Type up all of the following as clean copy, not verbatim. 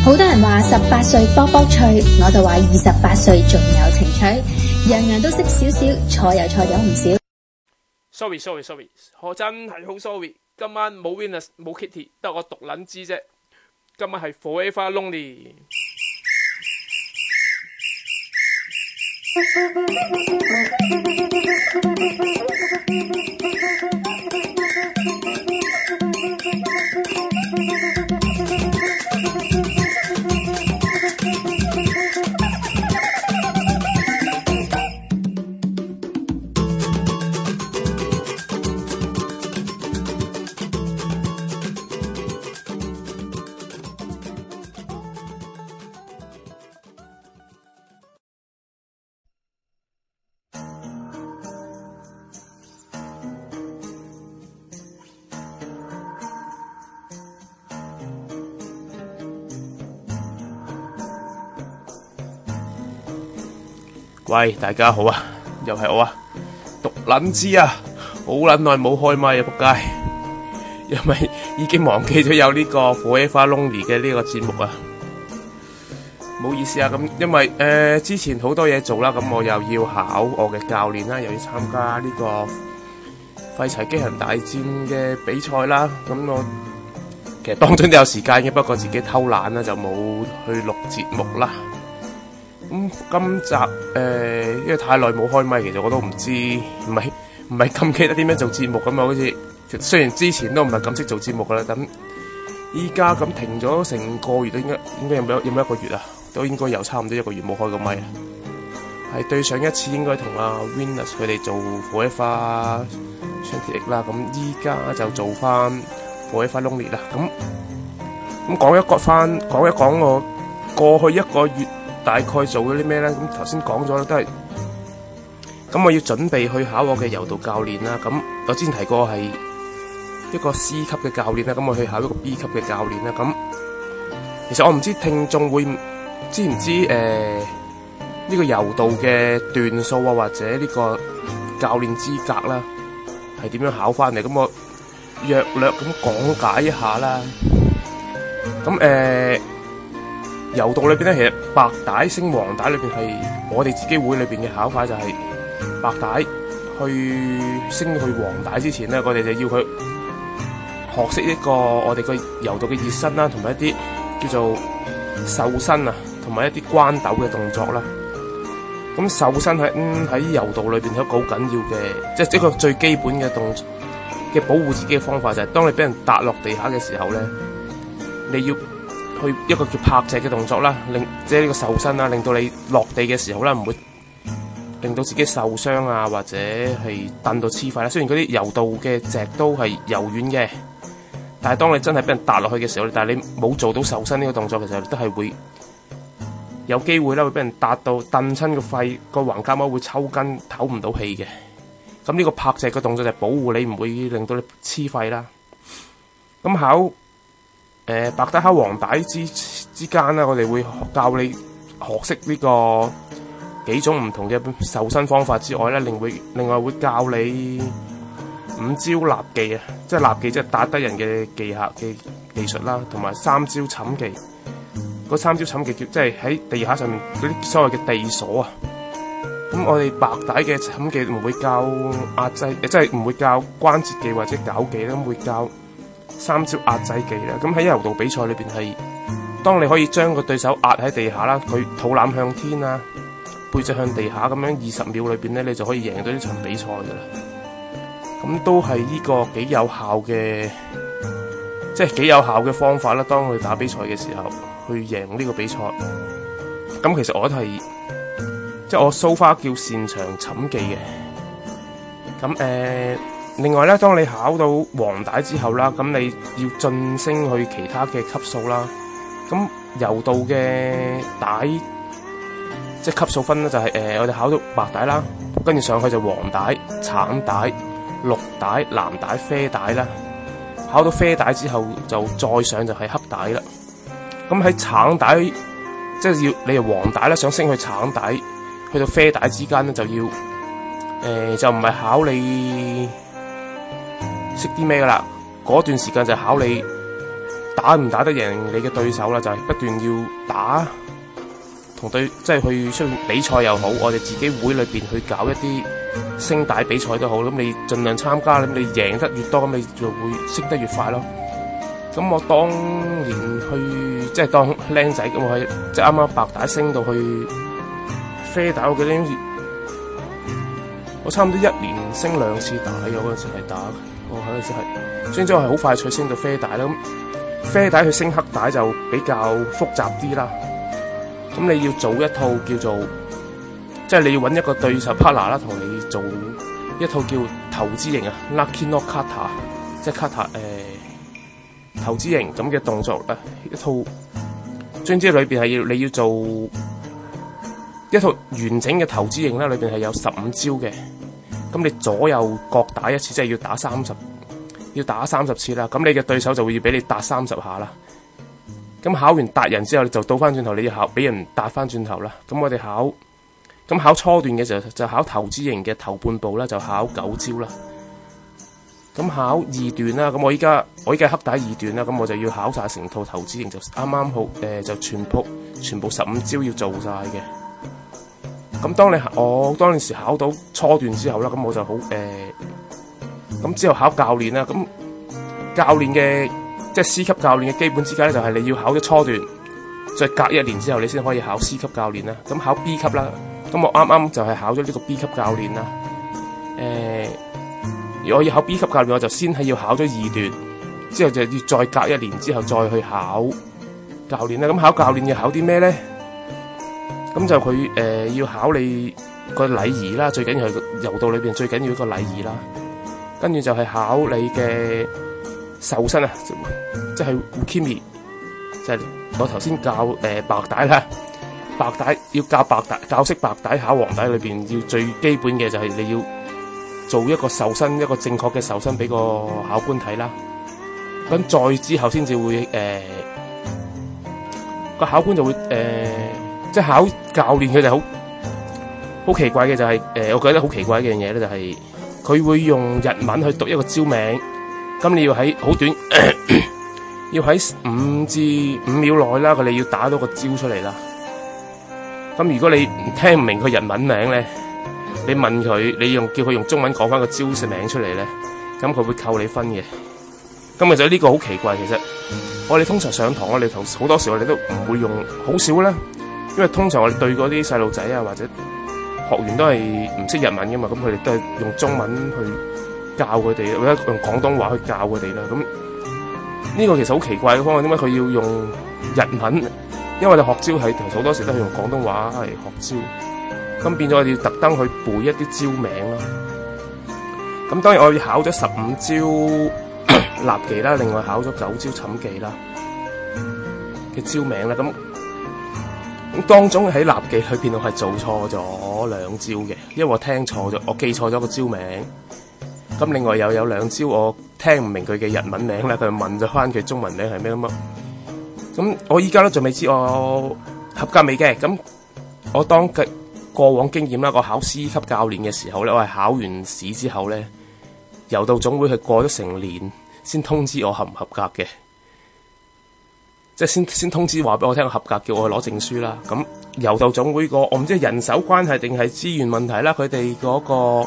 好多人話18歲卜卜脆，我就話28歲仲有情趣，樣樣都識少少，錯又錯咗唔少。 Sorry， 我真係好 sorry， 今晚冇 Venus 冇 Kitty， 得我獨撚知啫。今晚係 Forever Lonely。喂，大家好啊，又係我啊，獨撚知啊，好撚耐冇開麥啊，仆街，因為已經忘記咗有呢個 Forever Lonely 嘅呢個節目啊，唔好意思啊，咁因為之前好多嘢做啦，咁我又要考我嘅教練啦，又要參加呢個廢柴機械人大戰嘅比賽啦，咁我其實當中都有時間嘅，不過自己偷懶啦，就冇去錄節目啦。咁今集因為太耐冇開咪，其實我都唔知，唔係咁記得點樣做節目咁啊！好似雖然之前都唔係咁識做節目噶啦，咁依家咁停咗成個月都應該有冇一個月啊？都應該有差唔多一個月冇開過咪。係對上一次應該同阿 Venus 佢哋做 Forever Lonely 啦，咁依家就做翻 Forever Lonely 啦。咁講一講我過去一個月大概做咗啲咩咧？咁頭先講咗啦，都係咁我要準備去考我嘅柔道教練啦。咁我之前提過係一個 C 級嘅教練啦，咁我去考一個 B 級嘅教練啦。咁其實我唔知聽眾會知唔知呢個柔道嘅段數啊，或者呢個教練資格啦，係點樣考翻嚟？咁我略咁講解一下啦。咁柔道裏邊咧，其實白帶升黃帶裏邊係我哋自己會裏邊嘅考法，就係白帶去升去黃帶之前咧，我哋就要佢學識一個我哋個柔道嘅熱身啦，同埋一啲叫做瘦身啊，同埋一啲關斗嘅動作啦。咁瘦身喺柔道裏邊係一個好緊要嘅，即係一個最基本嘅動作嘅保護自己嘅方法，就係當你俾人踏落地下嘅時候咧，你要去一個叫拍脊嘅動作啦，即係呢個瘦身啦，令到你落地嘅時候咧，唔會令到自己受傷啊，或者係蹬到黐肺啦。雖然嗰啲柔道嘅脊都係柔軟嘅，但係當你真係俾人踏落去嘅時候，但係你冇做到瘦身呢個動作，其實都係會有機會啦，會俾人踏到蹬親個肺，個橫膈膜會抽筋，唞唔到氣嘅。咁呢個拍脊嘅動作就係保護你，唔會令到你黐肺啦。咁考白帶考黃帶之間咧，我哋會教你學識呢個幾種唔同嘅瘦身方法之外咧，另外會教你5招立技啊，即係立技即係打得人嘅技術啦，同埋3招寢技。嗰3招寢技即係喺地下上面嗰啲所謂嘅地鎖啊。咁我哋白帶嘅寢技唔會教壓制，即係唔會教關節技或者絞技啦，咁會教3招壓制技啦。咁喺柔道比賽裏邊係，當你可以將個對手壓喺地下啦，佢肚腩向天啦，背脊向地下咁樣20秒裏邊咧，你就可以贏到呢場比賽噶啦。咁都係呢個幾有效嘅，即係幾有效嘅方法啦。當你打比賽嘅時候，去贏呢個比賽。咁其實我都係，即係我 so far 叫擅長寢技嘅。咁另外咧，當你考到黃帶之後啦，咁你要晉升去其他嘅級數啦。咁柔道嘅帶，即係級數分咧，就係我哋考到白帶啦，跟住上去就黃帶、橙帶、綠帶、藍帶、啡帶啦。考到啡帶之後，就再上就係黑帶啦。咁喺橙帶，即係要你由黃帶啦，想升去橙帶，去到啡帶之間咧，就要就唔係考你識啲咩噶啦，嗰段時間就考你打唔打得贏你嘅對手啦，就係不斷要打同對，即係去出面比賽又好，我哋自己會裏邊去搞一啲升帶比賽都好，咁你盡量參加，咁你贏得越多，咁你就會升得越快咯。咁我當年去即係當僆仔咁，我去即係啱啱白帶升到去啡帶，我記得我差唔多1年升2次帶嘅，嗰陣時係打，我嗰陣時係，所以之後係好快脆升到啡帶啦。咁啡帶去升黑帶就比較複雜啲啦。咁你要做一套叫做，即係你要揾一個對手 partner 啦，同你做一套叫投資型啊 ，Lucky Knock Kata， 即係 Kata 投資型咁嘅動作啊，一套，總之裏邊係你要做一套完整嘅投資型啦，裏邊係有15招嘅，咁你左右各打一次，即係要打30次啦，咁你嘅對手就會要俾你打30下啦。咁考完達人之後，就倒翻轉頭，你要考俾人打翻轉頭啦。咁我哋考初段嘅時候就考投資型嘅頭半部啦，就考9招啦。咁考2段啦，咁我依家黑帶2段啦，咁我就要考晒成套投資型，就啱啱好就全部15招要做晒嘅。咁我當時考到初段之後啦，咁我就好咁之後考教練啦。咁教練嘅即係 C 級教練嘅基本資格咧，就係你要考咗初段，再隔1年之後你先可以考 C 級教練啦。咁考 B 級啦，咁我啱啱就係考咗呢個 B 級教練啦。如果我要考 B 級教練，我就先係要考咗2段，之後就要再隔1年之後再去考教練啦。咁考教練要考啲咩咧？咁就佢要考你個禮儀啦，最緊要係柔道裏邊最緊要一個禮儀啦。跟住就係考你嘅瘦身啊，即係 Ukimi， 就係我頭先教白帶啦，白帶要教識白帶考黃帶裏邊要最基本嘅就係你要做一個瘦身，一個正確嘅瘦身俾個考官睇啦。咁再之後先至會個考官就會即係考教練佢哋好奇怪嘅就係我覺得好奇怪嘅一樣嘢咧，就係佢會用日文去讀一個招名。咁你要喺好短，要喺5至5秒內啦，你要打到個招出嚟啦。咁如果你聽唔明佢日文名咧，你問佢，你叫佢用中文講翻個招式名出嚟咧，咁佢會扣你分嘅。咁其實呢個好奇怪，其實我哋通常上堂，我哋好多時我哋都唔會用，好少啦，因為通常我哋對嗰啲細路仔啊或者學員都係唔識日文噶嘛，咁佢哋都係用中文去教佢哋，或者用廣東話去教佢哋啦。咁呢個其實好奇怪嘅方法，點解佢要用日文？因為我哋學招係好多時都係用廣東話嚟學招，咁變咗我哋要特登去背一啲招名啦。咁當然我哋考咗15招立技啦，另外考咗9招寢技啦嘅招名啦。咁當中喺立技裏邊我係做錯咗2招嘅，因為我聽錯咗，我記錯咗個招名。咁另外又有2招我聽唔明佢嘅日文名咧，佢問咗翻佢中文名係咩咁啊？咁我依家都仲未知我合格未嘅。咁我當嘅過往經驗啦，我考 C 級教練嘅時候咧，我係考完試之後咧，柔道總會係過咗成年先通知我合唔合格嘅，即係先通知話俾我聽合格，叫我去攞證書啦。咁柔道總會我唔知係人手關係定係資源問題啦，佢哋嗰個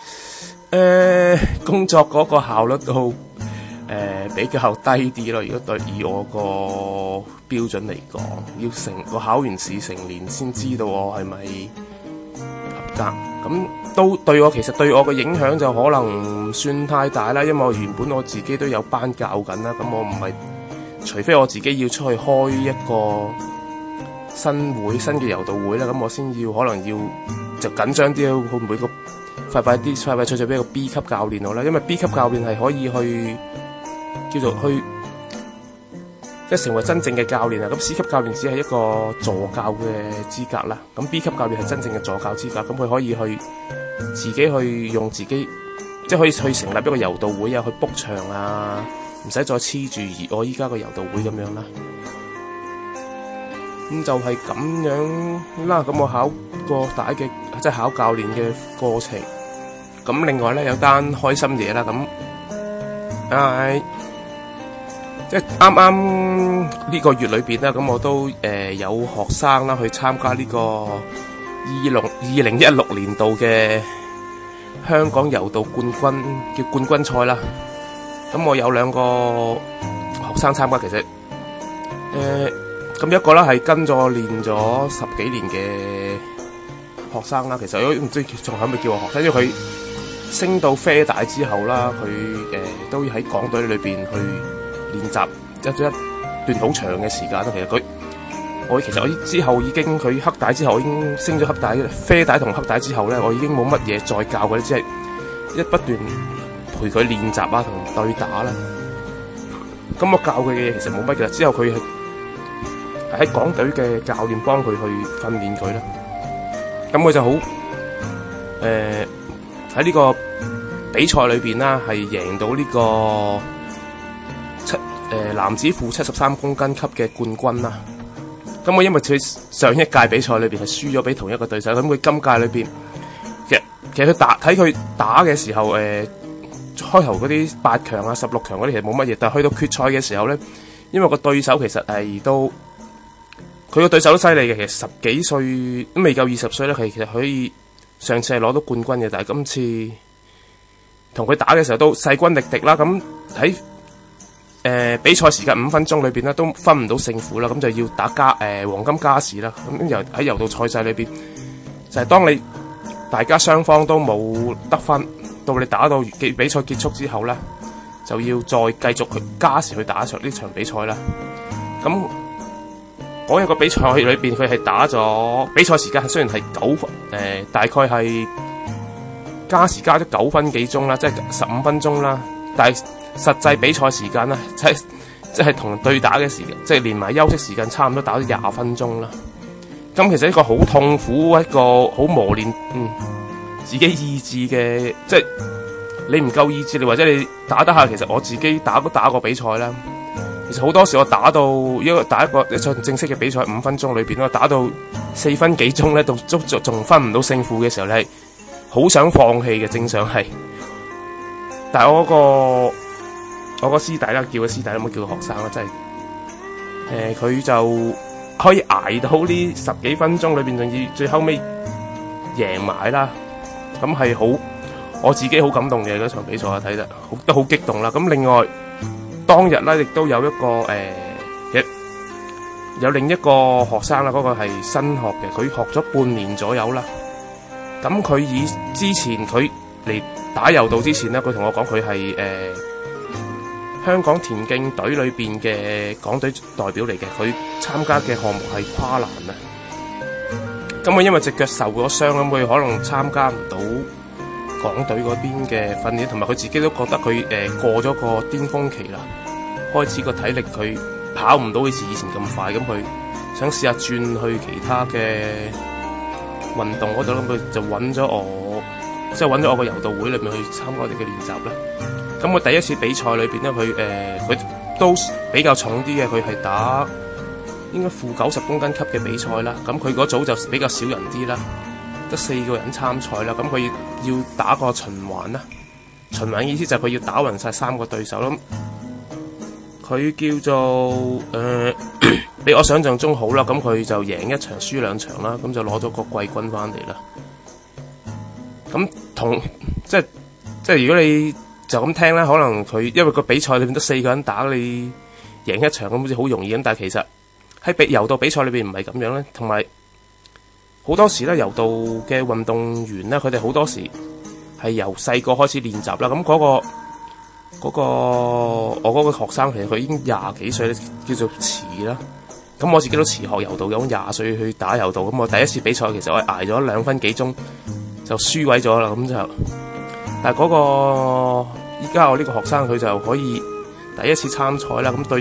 工作嗰個效率都比較低啲咯。如果以我個標準嚟講，要我考完試成年先知道我係咪合格，咁都對我其實對我嘅影響就可能唔算太大啦。因為我原本我自己都有班教緊啦，咁我唔係除非我自己要出去開一個新嘅柔道會啦，咁我先要可能要就緊張啲，會唔會快脆俾個 B 級教練我啦？因為 B 級教練係可以去叫做去即係成為真正嘅教練啊。咁 C 級教練只係一個助教嘅資格啦，咁 B 級教練係真正嘅助教資格，咁佢可以去自己去用自己，即係可以去成立一個柔道會啊，去 book 場啊，唔使再黐住我依家個柔道會咁樣啦。咁就係咁樣啦。咁我考個帶嘅即係考教練嘅過程。咁另外咧有單開心嘢啦。咁即係啱啱呢個月裏邊啦，咁我都有學生啦去參加呢個2016年度嘅香港柔道冠軍賽啦。咁我有2個學生參加，其實咁一個啦係跟咗練咗10幾年嘅學生啦，其實我都唔知仲可唔可以叫我學生，因為佢升到啡帶之後啦，佢都喺港隊裏邊去練習一段好長嘅時間啦。其實我之後已經佢黑帶之後，我已經升咗黑帶，啡帶同黑帶之後咧，我已經冇乜嘢再教佢，只係不斷陪佢練習啊同對打啦。咁我教佢嘅嘢其實冇乜嘅，之後佢係喺港隊嘅教練幫佢去訓練佢啦。咁佢就好喺呢個比賽裏邊啦，係贏到呢個男子負73公斤級嘅冠軍啦。咁我因為佢上一屆比賽裏邊係輸咗俾同一個對手，咁佢今屆裏邊其實佢睇佢打嘅時候，開頭嗰啲8強啊、16強嗰啲其實冇乜嘢，但係去到決賽嘅時候咧，因為個對手其實係都佢個對手都犀利嘅，其實10幾歲都未夠20歲咧，其實可以上次係攞到冠軍嘅，但係今次同佢打嘅時候都勢均力敵啦。咁喺比賽時間5分鐘裏邊咧都分唔到勝負啦，咁就要打黃金加時啦。咁喺柔道賽制裏邊，就係當你大家雙方都冇得分，到你打到比賽結束之後咧，就要再繼續去加時去打呢場比賽啦。咁嗰一個比賽裏邊，佢係打咗比賽時間雖然係大概係加時加咗9分幾鐘啦，即係15分鐘啦，但係實際比賽時間咧，即係同人對打嘅時間，即係連埋休息時間差唔多打咗20分鐘啦。咁其實一個好痛苦，一個好磨練自己意志嘅，即係你唔夠意志，你或者你打得下，其實我自己打過比賽啦。其實好多時我打一場正式嘅比賽5分鐘裏邊，我打到4分幾鐘咧，都仲分唔到勝負嘅時候，你係好想放棄嘅，正常係。但係我個師弟啦，叫個師弟啦，唔好叫個學生啦，真係佢就可以捱到呢10幾分鐘裏邊，仲要最後尾贏埋啦。咁係好，我自己好感動嘅嗰場比賽啊，睇得都好激動啦。咁另外當日咧，亦都有一個有另一個學生啦，嗰個係新學嘅，佢學咗半年左右啦。咁佢之前佢嚟打柔道之前咧，佢同我講佢係香港田徑隊裏邊嘅港隊代表嚟嘅，佢參加嘅項目係跨欄啊。咁佢因為隻腳受咗傷，咁佢可能參加唔到港隊嗰邊嘅訓練，同埋佢自己都覺得佢過咗個巔峰期啦，開始個體力佢跑唔到好似以前咁快，咁佢想試下轉去其他嘅運動嗰度，咁佢就揾咗我，即係揾咗我個柔道會裏面去參加我哋嘅練習啦。咁我第一次比賽裏邊咧，佢都比較重啲嘅，佢係打應該負90公斤級嘅比賽啦。咁佢嗰組就比較少人啲啦，得4個人參賽啦。咁佢要打個循環啦，循環意思就係佢要打勻晒3個對手咯。佢叫做比我想象中好啦。咁佢就贏1場輸2場啦，咁就攞咗個季軍翻嚟啦。咁即係如果你就咁聽咧，可能佢因為個比賽裏面得4個人打，你贏1場咁好似好容易咁，但係其實喺柔道比賽裏邊唔係咁樣咧。同埋好多時咧，柔道嘅運動員咧，佢哋好多時係由細個開始練習啦。咁我嗰個學生其實佢已經20幾歲咧，叫做遲啦。咁我自己都遲學柔道，咁20歲去打柔道。咁我第一次比賽其實我係捱咗2分幾鐘就輸毀咗啦。咁就但係依家我呢個學生佢就可以第一次參賽啦。咁對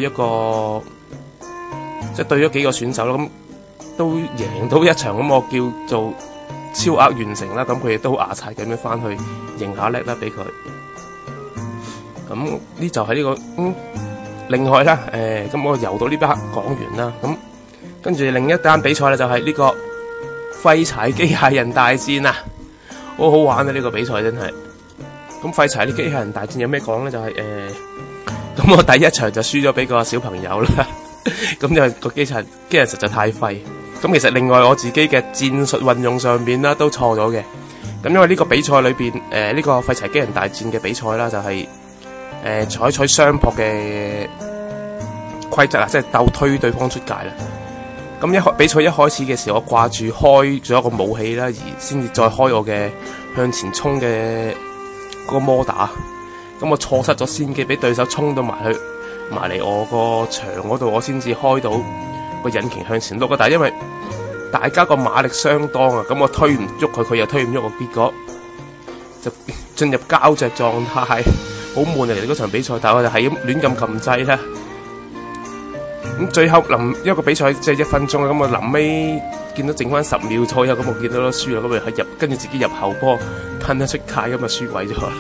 咗幾個選手啦，咁都贏到1場，咁我叫做超額完成啦。咁佢亦都牙擦咁樣翻去認下叻啦，俾佢。咁呢就係呢個另外啦，咁我柔道呢 part 講完啦。咁跟住另一單比賽咧，就係呢個廢柴機械人大戰啊，好好玩啊！呢個比賽真係。咁廢柴啲機械人大戰有咩講咧？就係咁我第一場就輸咗俾個小朋友啦。咁就個機人實在太廢。咁其實另外我自己嘅戰術運用上面啦都錯咗嘅。咁因為呢個比賽裏邊呢個廢柴機人大戰嘅比賽啦，就係採取雙撲嘅規則啊，即係鬥推對方出界啦。咁比賽一開始嘅時候，我掛住開咗一個武器啦，而先至再開我嘅向前衝嘅嗰個摩打。咁我錯失咗先機，俾對手衝到埋嚟我個牆嗰度，我先至開到個引擎向前碌啊！但係因為大家個馬力相當啊，咁我推唔喐佢，佢又推唔喐我，結果就進入膠着狀態，好悶啊！嚟到嗰場比賽，但係我就係咁亂撳掣啦。咁最後一個比賽即係1分鐘啦，咁我臨尾見到剩翻10秒左右，咁我見到都輸啦，咁咪跟住自己入後波噴得出界，咁就輸鬼咗啦。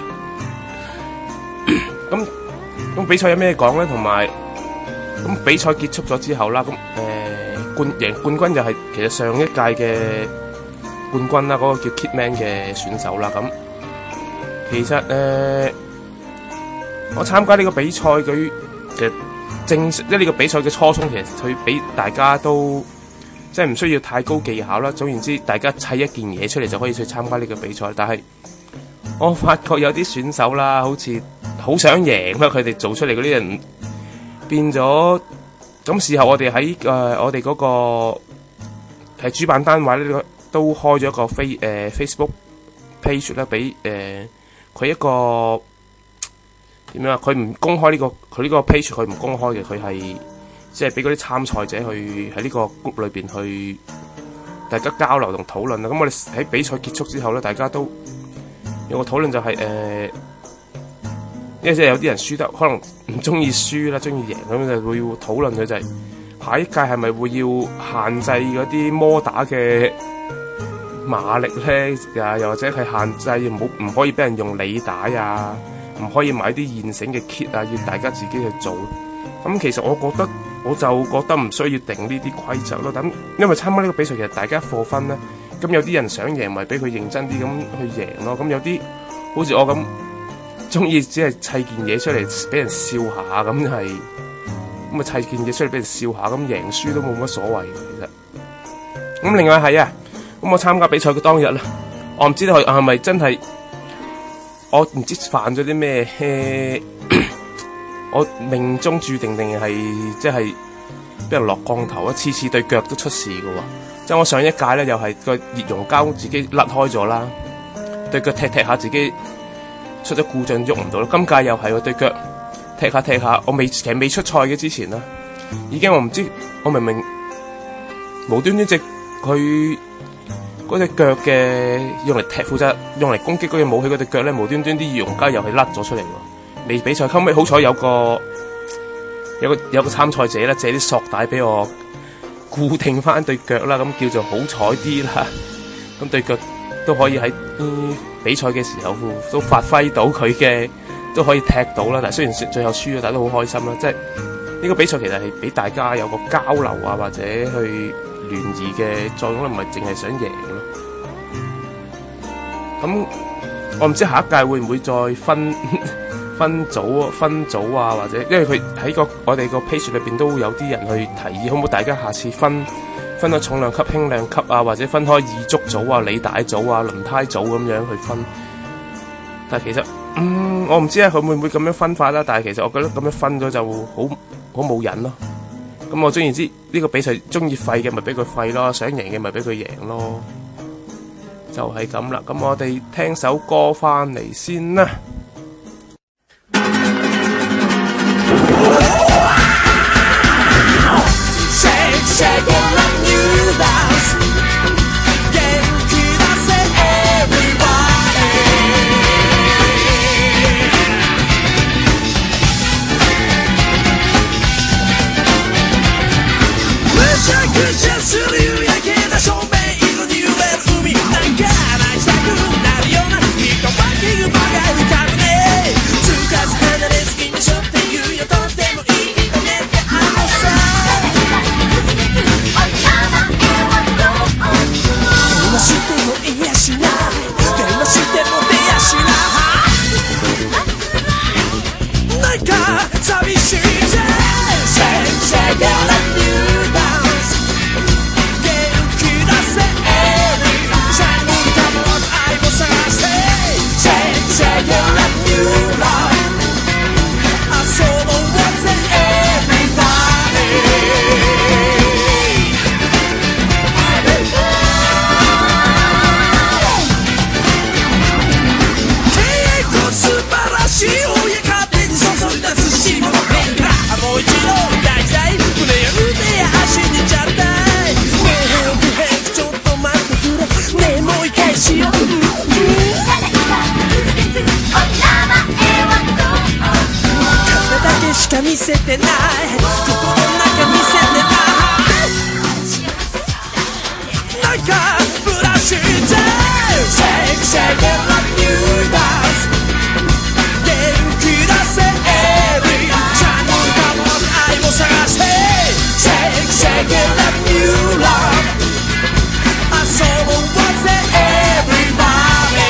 咁比賽有咩講咧？同埋咁比賽結束咗之後啦，咁贏冠軍就係其實上一屆嘅冠軍啦，嗰個叫 Kitman 嘅選手啦。咁其實我參加呢個比賽佢嘅即係呢個比賽嘅初衷，其實佢俾大家都即係唔需要太高技巧啦。總言之，大家砌一件嘢出嚟就可以去參加呢個比賽。但係我發覺有啲選手啦，好似好想贏啦，佢哋做出嚟嗰啲人變咗。咁事後我哋喺我哋嗰個係主辦單位咧，都開咗一個Facebook page 咧，俾佢一個點樣啊？佢唔公開呢個佢呢個 page， 佢唔公開嘅，佢係即係俾嗰啲參賽者去喺呢個 group 裏邊去大家交流同討論啦。咁我哋喺比賽結束之後咧，大家都有個討論就係因為即係有啲人輸得可能唔中意輸啦，中意贏，咁就會討論佢就係下一屆係咪會要限制嗰啲摩打嘅馬力咧？又或者係限制唔可以俾人用履帶啊，唔可以買啲現成嘅 kit 啊，要大家自己去做。咁其實我就覺得唔需要定呢啲規則咯。咁因為參加呢個比賽其實大家課分咧，咁有啲人想贏咪俾佢認真啲咁去贏咯。咁有啲好似我咁，中意只係砌件嘢出嚟俾人笑下，咁係咁啊，砌件嘢出嚟俾人笑下，咁贏輸都冇乜所謂嘅其實。咁另外係啊，咁我參加比賽嘅當日啦，我唔知道係咪真係，我唔知犯咗啲咩，我命中注定定係即係俾人落降頭啊！次次對腳都出事嘅喎，即係我上一屆咧又係個熱熔膠自己甩開咗啦，對腳踢下自己出咗故障喐唔到啦。今屆又係喎，對腳踢下，我其實未出賽嘅之前啦，已經我唔知我明明無端端佢嗰隻腳嘅用嚟踢負責用嚟攻擊嗰隻武器嗰隻腳咧，無端端啲熱熔膠又係甩咗出嚟喎。未比賽後尾好彩有個參賽者咧借啲索帶俾我固定翻對腳啦，咁叫做好彩啲啦。咁對腳都可以喺比賽嘅時候都發揮到佢嘅，都可以踢到啦。但係雖然最後輸咗，但係都好開心啦。即係呢個比賽其實係俾大家有個交流啊，或者去聯誼嘅作用啦，唔係淨係想贏咯。咁我唔知下一屆會唔會再分組啊，或者因為佢喺我哋個 page 裏邊都有啲人去提議，可唔可以大家下次分咗重量級、輕量級啊，或者分開二足組啊、履帶組啊、輪胎組咁樣去分。但係其實我唔知佢會唔會咁樣分法啦。但係其實我覺得咁樣分咗就好冇癮咯。咁我總言之，呢個比賽中意廢嘅咪俾佢廢咯，想贏嘅咪俾佢贏咯，就係咁啦。咁我哋聽首歌翻嚟先啦。 する夕焼けた照明色に揺れる海なんか話したくなるような人はヒグマが浮かぶ shake it a new dance 元気出せ Every time come on 愛を探せ Shake shake it a new love 遊ぼうぜ Everybody 素晴らしいお湯勝手に注いだ寿司の麺からもう一度歌いたい胸や腕や足にちゃったいねえヘクちょっと待ってくれねえもう一回しよう体だけしか見せてない心の中見せてないなんかブラッシュで Shake shake it like new dance元気出せ Every time come on 愛を探せ Shake shake it like new love 遊ぼうぜ Everybody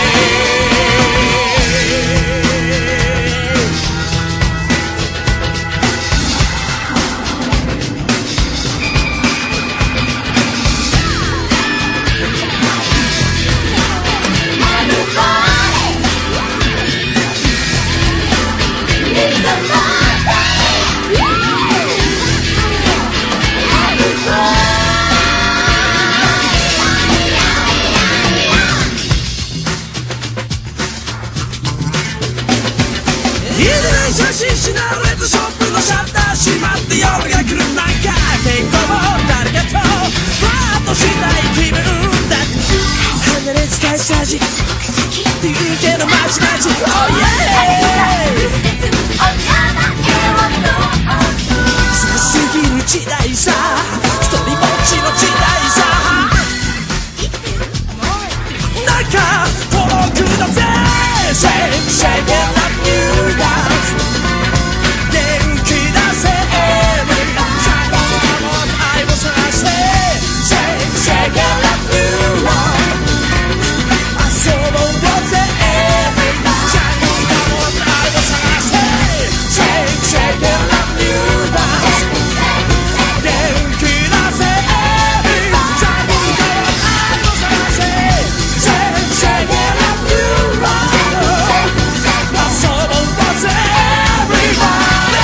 写真しなレッドショップのシャッター閉まって夜が来るなんか天候も誰かとファーッとしたい気分だ離れ使いした味って言うけどマジマジ Oh yeah 強すぎる時代さ一人ぼっちの時代さなんか遠くだぜ Shake shake it like new dance 元気出せ Every time come on 愛を探せ Shake shake it like new love 遊ぼうぜ Every time come on 愛を探せ Shake shake it like new dance 元気出せ Every time come on 愛を探せ Shake shake it like new love 遊ぼうぜ Everybody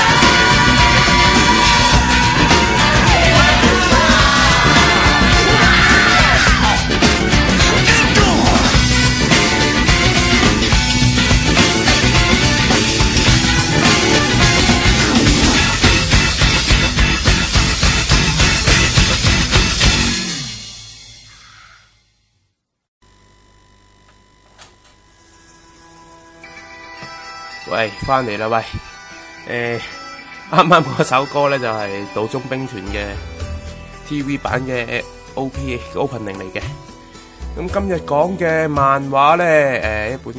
喂，翻嚟啦喂，啱啱嗰首歌咧就係道中兵團嘅 TV 版嘅 opening 嚟嘅。咁今日講嘅漫畫咧，一本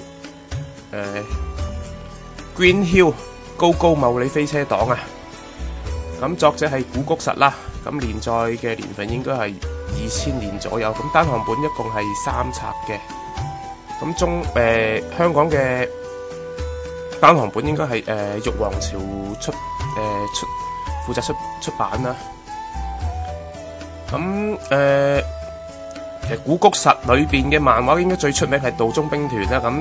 Green Hill 高高茂里飛車黨啊。咁作者係古谷實啦，咁連載嘅年份應該係2000年左右。咁單行本一共係3冊嘅。咁香港嘅單行本應該係玉皇朝負責出版啦。咁其實古谷實裏邊嘅漫畫應該最出名係道中兵團啦。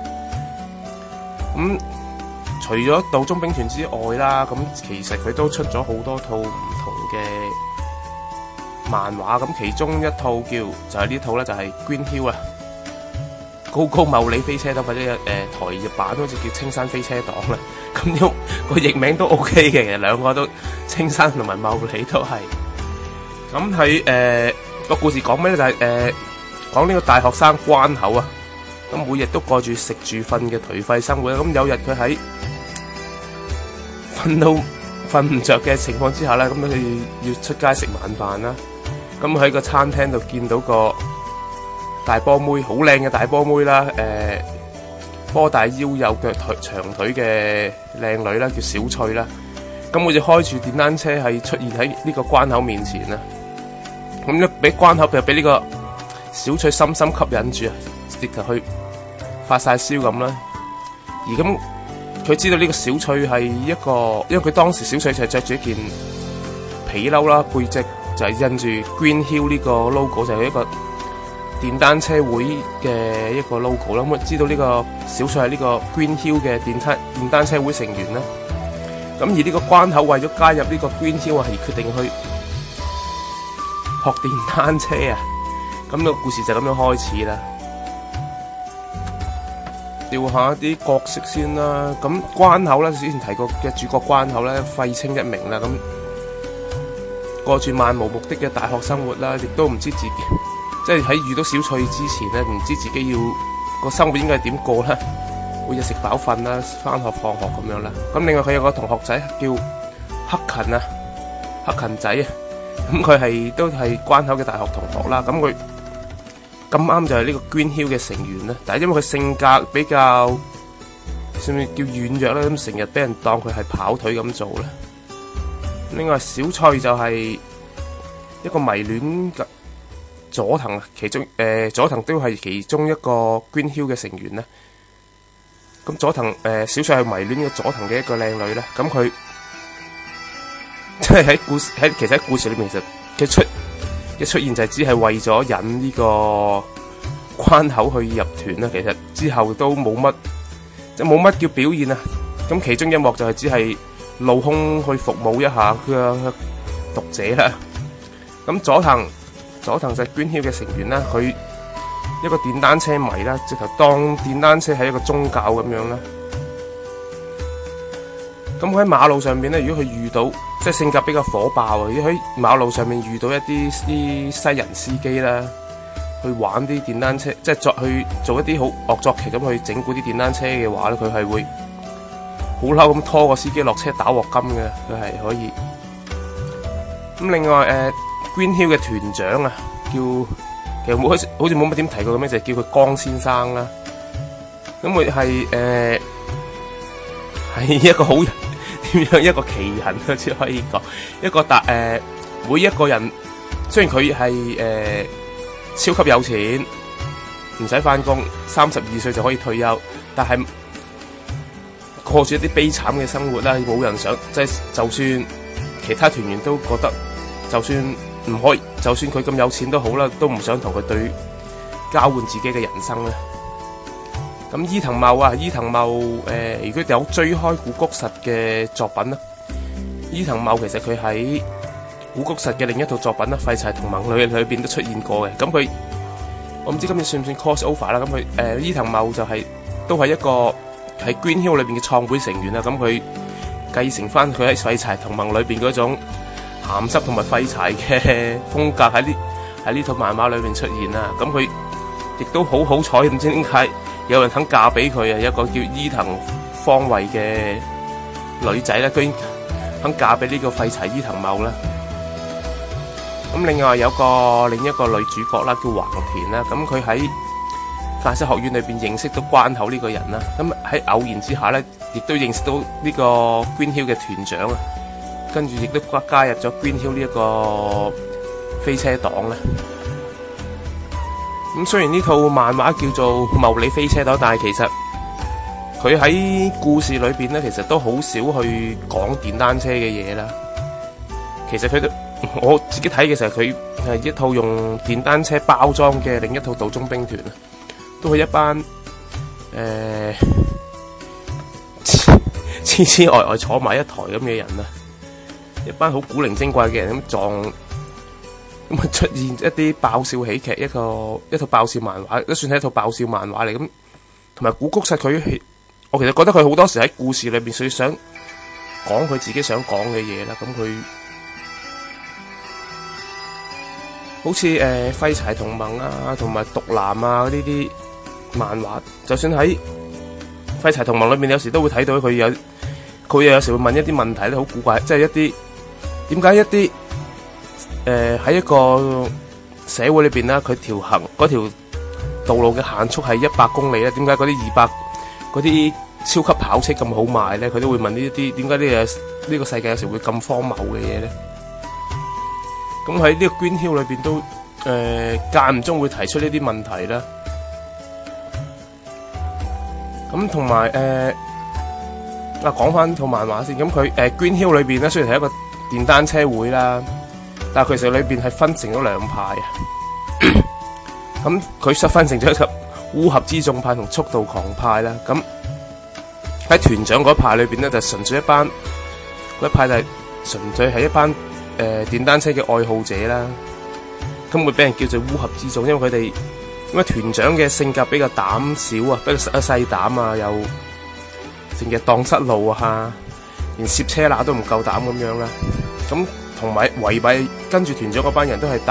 咁除咗道中兵團之外啦，咁其實佢都出咗好多套唔同嘅漫畫。咁其中一套就係呢套啦，就係 Green Hill 啊。高高茂里飛車黨或者台日版好似叫青山飛車黨啦，咁個譯名都 OK 嘅，其實兩個都青山同埋茂里都係。咁喺個故事講咩咧？就係講呢個大學生關口啊，咁每日都過住食住瞓嘅頹廢生活。咁有日佢喺瞓到瞓唔着嘅情況之下咧，咁佢要出街食晚飯啦。咁喺個餐廳度見到個大波妹，好靚嘅大波妹啦，波大腰有腳長腿嘅靚女啦，叫小翠啦。咁好似開住電單車係出現喺呢個關口面前啦。咁咧俾關口就俾呢個小翠深深吸引住啊，直頭去發晒燒咁啦。而咁佢知道呢個小翠係一個，因為佢當時小翠就係着住一件皮褸啦，背脊就係印住 Green Hill 呢個 logo， 就係一個電單車會嘅一個 logo 啦。咁知道呢個小帥係呢個 Green Hill 嘅電單車會成員啦。咁而呢個關口為咗加入呢個 Green Hill 係決定去學電單車啊。咁個故事就咁樣開始啦。調下啲角色先啦。咁關口咧，之前提過嘅主角關口咧，廢青一名啦。咁過住漫無目的嘅大學生活啦，亦都唔知自己，即係喺遇到小翠之前咧，唔知自己要個生活應該係點過啦。每日食飽瞓啦，翻學放學咁樣啦。咁另外佢有個同學仔叫黑勤啊，黑勤仔啊。咁佢都係關口嘅大學同學啦。咁佢咁啱就係呢個 Green Hill 嘅成員啦。但係因為佢性格比較算唔算叫軟弱啦，咁成日俾人當佢係跑腿咁做啦。另外小翠就係一個迷戀嘅佐藤，其中佐藤都係其中一個 Green Hill 嘅成員啦。咁佐藤小翠係迷戀呢個佐藤嘅一個靚女啦。咁佢即係其實喺故事裏面，其實嘅出現就係只係為咗引呢個關口去入團啦。其實之後都冇乜，即係冇乜叫表現啊。咁其中一幕就係只係露空去服務一下佢嘅讀者啦。咁佐藤就係 Green Hill 嘅成員啦。佢一個電單車迷啦，直頭當電單車係一個宗教咁樣啦。咁喺馬路上面咧，如果佢遇到即係性格比較火爆啊，如果喺馬路上面遇到一啲西人司機啦，去玩啲電單車，即係去做一啲好惡作劇咁去整蠱啲電單車嘅話咧，佢係會好嬲咁拖個司機落車打鑊金嘅，佢係可以。咁另外Green Hill 嘅團長啊，其實好似冇乜點提過咁樣，就係叫佢江先生啦。咁佢係一個好人，點樣一個奇人啊？只可以講一個每一個人，雖然佢係超級有錢，唔使翻工，32歲就可以退休，但係過住一啲悲慘嘅生活啦，冇人想，即係就算其他團員都覺得，就算唔可以，就算佢咁有錢都好啦，都唔想同佢交換自己嘅人生啦。咁伊藤茂啊，如果有追開古谷實嘅作品啦，伊藤茂其實佢喺古谷實嘅另一套作品啦，《廢柴同盟》裏邊都出現過嘅。咁佢，我唔知今次算唔算 cross over 啦。咁佢伊藤茂就都係一個喺 Green Hill 裏邊嘅創會成員啦。咁佢繼承翻佢喺《廢柴同盟》裏邊嗰種鹹濕同埋廢柴嘅風格喺呢套漫畫裏邊出現啦。咁佢亦都好好彩，唔知點解有人肯嫁俾佢啊！一個叫伊藤芳惠嘅女仔咧，居然肯嫁俾呢個廢柴伊藤茂啦。咁另外有另一個女主角啦，叫橫田啦。咁佢喺法式學院裏邊認識到關口呢個人啦。咁喺偶然之下咧，亦都認識到呢個 Green Hill 嘅團長啊。跟住亦都加入咗 Green Hill 呢一個飛車黨啦。咁雖然呢套漫畫叫做《茂利飛車黨》，但係其實佢喺故事裏邊咧，其實都好少去講電單車嘅嘢啦。其實我自己睇嘅時候，佢係一套用電單車包裝嘅另一套道中兵團啊，都係一班痴痴呆呆坐埋一台咁嘅人啊，一班好古靈精怪嘅人咁撞。咁啊出現一啲爆笑喜劇，一套爆笑漫畫，都算係一套爆笑漫畫嚟。咁同埋古谷實我其實覺得佢好多時喺故事裏邊，所以想講佢自己想講嘅嘢啦。咁佢好似廢柴同盟啊，同埋毒男啊呢啲漫畫，就算喺廢柴同盟裏面，有時都會睇到佢有時會問一啲問題咧，好古怪，即係一啲點解一啲喺一個社會裏邊啦，佢嗰條道路嘅限速係100公里咧，點解嗰啲超級跑車咁好賣咧？佢都會問呢一啲點解呢個世界有時會咁荒謬嘅嘢咧？咁喺呢個 Green Hill 裏邊都間唔中會提出呢啲問題啦。咁同埋講翻套漫畫先，咁佢Green Hill 裏邊咧，雖然係一個電單車會啦，但係其實裏邊係分成咗兩派啊。咁佢分成咗一個烏合之眾派同速度狂派啦。咁喺團長嗰派裏邊咧，就純粹一班嗰一派就係純粹係一班電單車嘅愛好者啦。咁會俾人叫做烏合之眾，因為佢哋因為團長嘅性格比較膽小啊，比較細膽啊，又成日蕩失路啊，連攝車罅都唔夠膽咁樣啦。咁同埋圍蔽跟住團長嗰班人都係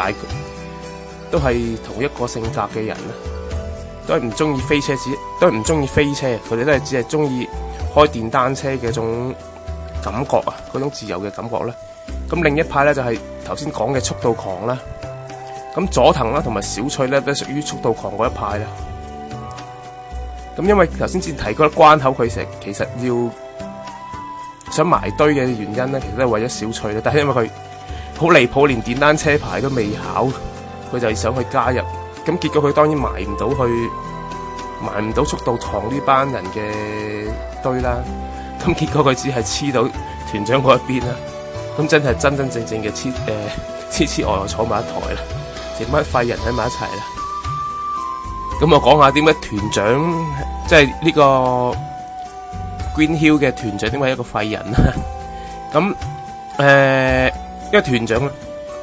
同一個性格嘅人啦，都係唔中意飛車，都係唔中意飛車，佢哋都係只係中意開電單車嘅種感覺啊，嗰種自由嘅感覺啦。咁另一派咧就係頭先講嘅速度狂啦。咁佐藤啦同埋小翠咧都屬於速度狂嗰一派啦。咁因為頭先之前提過關口佢其實要想埋堆嘅原因咧，其實都係為咗小翠啦。但係因為佢好離譜，連電單車牌都未考，佢就想去加入。咁結果佢當然埋唔到速度狂呢班人嘅堆啦。咁結果佢只係黐到團長嗰一邊啦。咁真係真正嘅黐呆坐埋一台啦。成班廢人喺埋一齊啦。咁我講下點解團長即係呢個 Green Hill 嘅團長點解係一個廢人啦？咁因為團長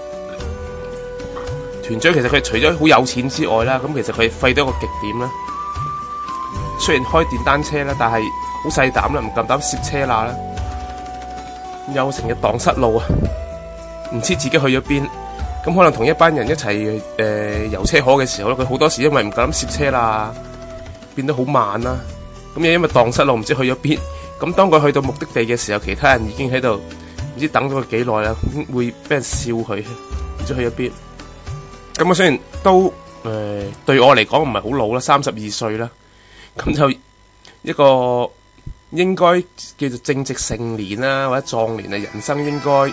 其實佢除咗好有錢之外啦，咁其實佢廢到一個極點啦。雖然開電單車啦，但係好細膽啦，唔夠膽攝車罅啦，又成日蕩失路啊，唔知自己去咗邊。咁可能同一班人一齊遊車河嘅時候咧，佢好多時因為唔夠膽攝車啦，變得好慢啦。咁又因為蕩失路，唔知去咗邊。咁當佢去到目的地嘅時候，其他人已經喺度唔知等咗佢幾耐啦，會俾人笑佢，唔知去咗邊。咁我雖然都對我嚟講唔係好老啦，32歲啦，咁就一個應該叫做正值成年啦，或者壯年啊，人生應該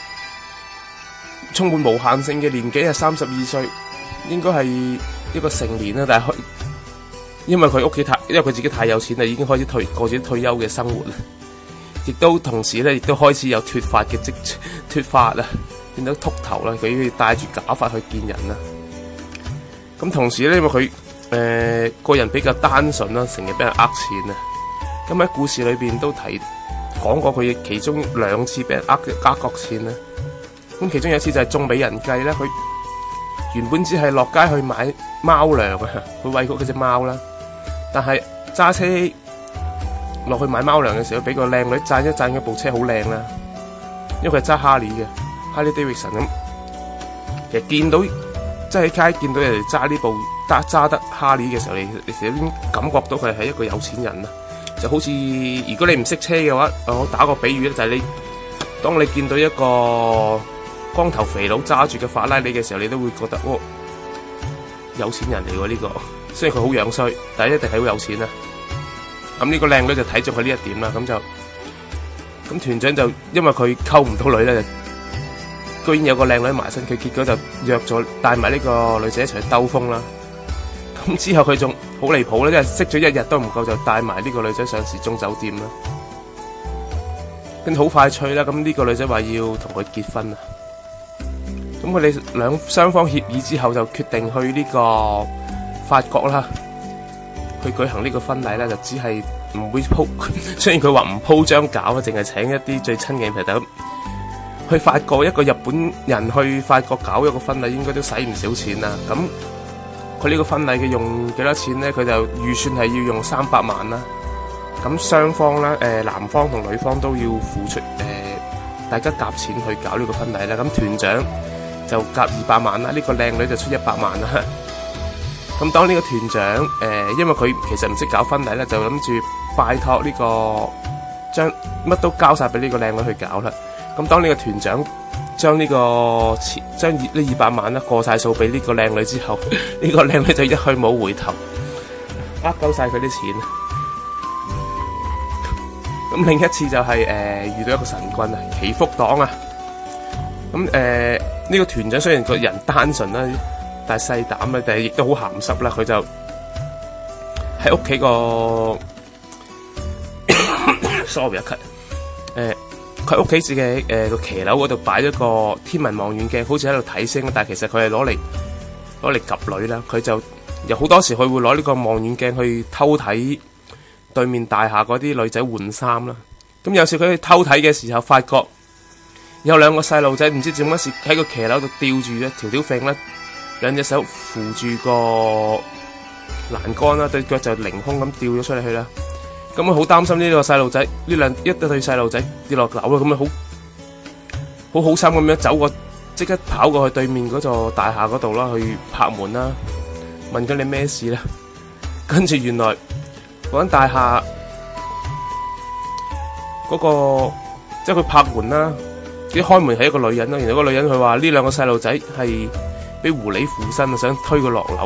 充滿無限性嘅年紀係32歲，應該係一個成年啦。但係因為佢屋企因為佢自己太有錢啦，已經開始過自己退休嘅生活啦，亦都同時咧，亦都開始有脫髮啦，變到禿頭啦，佢要戴住假髮去見人啦。咁同時咧，因為佢個人比較單純啦，成日俾人呃錢啊。咁喺故事裏邊都講過佢其中2次俾人呃角錢啦。咁其中有一次就係中美人計啦，佢原本只係落街去買貓糧啊，去餵嗰隻貓啦。但係揸車落去買貓糧嘅時候，俾個靚女讚一讚嗰部車好靚啦，因為佢係揸哈利嘅Harley Davidson咁。其實見到即係喺街見到人哋揸呢部揸得哈利嘅時候，你其實已經感覺到佢係一個有錢人啦。就好似如果你唔識車嘅話，我打個比喻咧，就係當你見到一個光頭肥佬揸住嘅法拉利嘅時候，你都會覺得有錢人嚟喎呢個。雖然佢好樣衰，但係一定係好有錢啦。咁呢個靚女就睇中佢呢一點啦，咁團長就因為佢溝唔到女咧，居然有個靚女埋身，佢結果就約咗帶埋呢個女仔一齊去兜風啦。咁之後佢仲好離譜咧，即係識咗1日都唔夠，就帶埋呢個女仔上時鐘酒店啦。跟住好快脆啦，咁呢個女仔話要同佢結婚啊。咁佢哋雙方協議之後，就決定去呢個法國啦，去舉行呢個婚禮啦，就只係唔會雖然佢話唔鋪張搞啊，淨係請一啲最親嘅人咁。去法國，一個日本人去法國搞一個婚禮，應該都使唔少錢啦。咁佢呢個婚禮嘅用幾多錢咧？佢就預算係要用300萬啦。咁雙方啦，男方同女方都要付出大家夾錢去搞呢個婚禮啦。咁團長就夾200萬啦，呢個靚女就出100萬啦。咁當呢個團長因為佢其實唔識搞婚禮咧，就諗住拜託呢個將乜都交晒俾呢個靚女去搞啦。咁當呢個團長將呢200萬啦過晒數俾呢個靚女之後，呢個靚女就一去冇回頭，鳩晒佢啲錢。咁另一次就係遇到一個神棍啊，祈福黨啊。咁呢個團長雖然個人單純啦，但係細膽啦，但係亦都好鹹濕啦。佢就喺屋企個sorry 佢佢屋企自己個騎樓嗰度擺咗個天文望遠鏡，好似喺度睇星，但係其實佢係攞嚟及女啦。佢就有好多時佢會攞呢個望遠鏡去偷睇對面大廈嗰啲女仔換衫啦。咁有時佢去偷睇嘅時候，發覺有兩個細路仔唔知點解事喺個騎樓度吊住一條揈咧，兩隻手扶住個欄杆啦，對腳就凌空咁吊咗出嚟去啦。咁佢好擔心呢個細路仔，一對細路仔跌落樓啦。咁佢好心咁樣走過，即刻跑過去對面嗰座大廈嗰度啦，去拍門啦，問緊你咩事啦。跟住原來嗰間大廈嗰個即係佢拍門啦，一開門係一個女人啦。原來個女人佢話呢兩個細路仔係俾狐狸附身啊，想推佢落樓。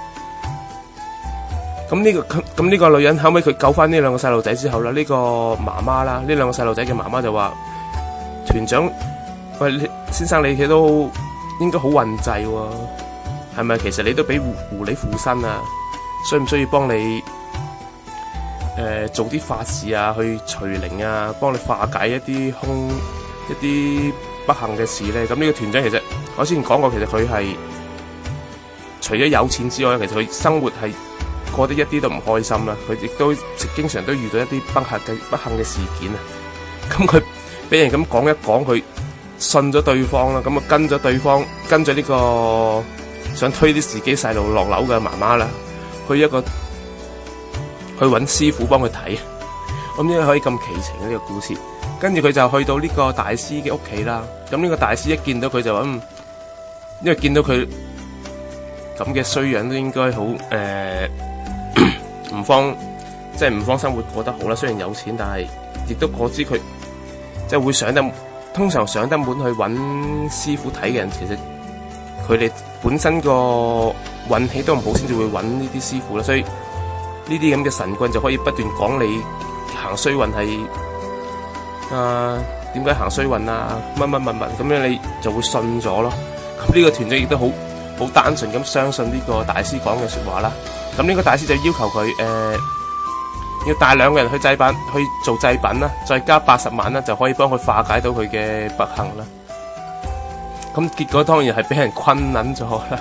咁呢個女人後尾佢救翻呢兩個細路仔之後啦，呢個媽媽啦，呢兩個細路仔嘅媽媽就話：團長，喂，先生你都應該好運滯喎，係咪？其實你都俾狐狸附身啊？需唔需要幫你做啲法事啊，去除靈啊，幫你化解一啲不幸嘅事咧？咁呢個團長其實我之前講過，其實佢係除咗有錢之外，其實佢生活係過得一啲都唔開心啦，佢亦都經常都遇到一啲不幸嘅事件啊。咁佢俾人咁講一講，佢信咗對方啦，咁啊跟咗對方，跟咗呢個想推啲自己細路落樓嘅媽媽啦，去揾師傅幫佢睇。咁點解可以咁奇情呢個故事？跟住佢就去到呢個大師嘅屋企啦。咁呢個大師一見到佢就話因為見到佢咁嘅衰樣都應該好唔方生活過得好啦。雖然有錢，但係亦都覺知佢即係會通常上得門去揾師傅睇嘅人，其實佢哋本身個運氣都唔好，先至會揾呢啲師傅啦。所以呢啲咁嘅神棍就可以不斷講你行衰運係點解行衰運啊，乜咁樣，你就會信咗咯。咁呢個團長亦都好單純咁相信呢個大師講嘅說話啦。咁呢個大師就要求佢要帶兩個人去做祭品啦，再加80萬啦，就可以幫佢化解到佢嘅不幸啦。咁結果當然係俾人困撚咗啦。